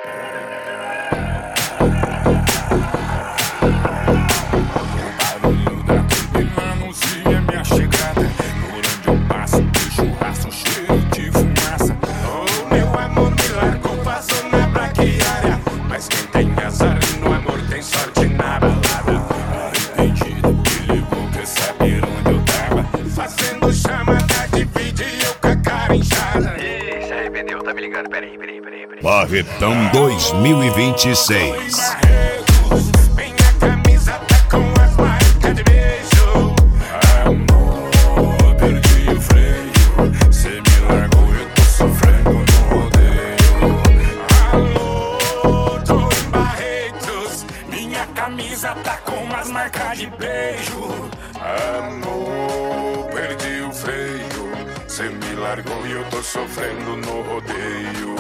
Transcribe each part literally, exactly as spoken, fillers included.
Barretão dois mil e vinte e seis. Minha camisa tá com as marcas de beijo. Amor, perdi o freio. Cê me largou, eu tô sofrendo no rodeio. Alô, tô em Barretos. Minha camisa tá com as marcas de beijo. Amor, perdi o freio. Cê me largou e eu tô sofrendo no rodeio.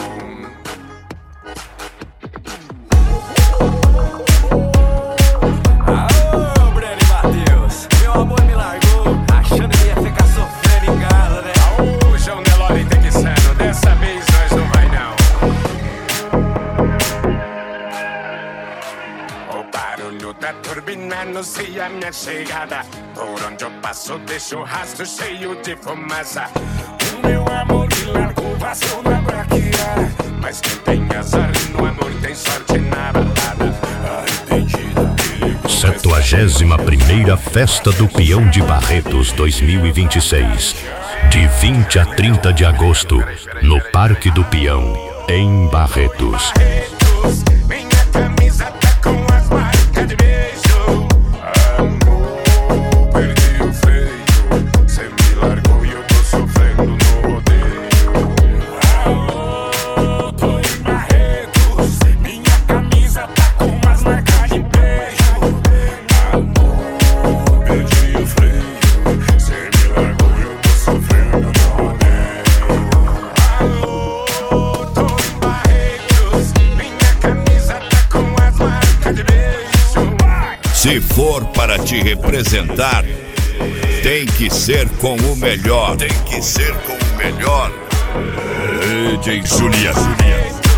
Anuncia minha chegada. Por onde eu passo deixo rastro cheio de fumaça. O meu amor me largou, passou na braquiara. Mas quem tem azar no amor tem sorte na balada. Arrependida. Septuagésima primeira Festa do Peão de Barretos dois mil e vinte e seis. De vinte a trinta de agosto, no Parque do Peão, em Barretos. Minha camisa tá com as marcas de beijo. Se for para te representar, tem que ser com o melhor. Tem que ser com o melhor. D J Juliano.